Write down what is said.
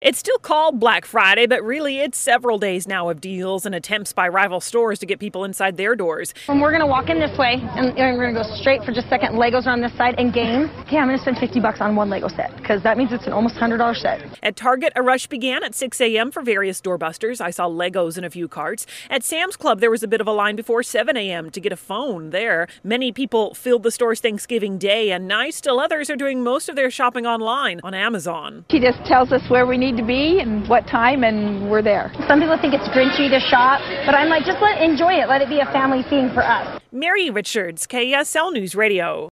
It's still called Black Friday, but really it's several days now of deals and attempts by rival stores to get people inside their doors. And we're going to walk in this way, and we're going to go straight for just a second. Legos are on this side, and games. Okay, I'm going to spend $50 on one Lego set, because that means it's an almost $100 set. At Target, a rush began at 6 a.m. for various doorbusters. I saw Legos in a few carts. At Sam's Club, there was a bit of a line before 7 a.m. to get a phone there. Many people filled the stores Thanksgiving Day, and now still others are doing most of their shopping online on Amazon. He just tells us where we need to be and what time, and we're there. Some people think it's grinchy to shop, but I'm like, just enjoy it. Let it be a family thing for us. Mary Richards, KSL News Radio.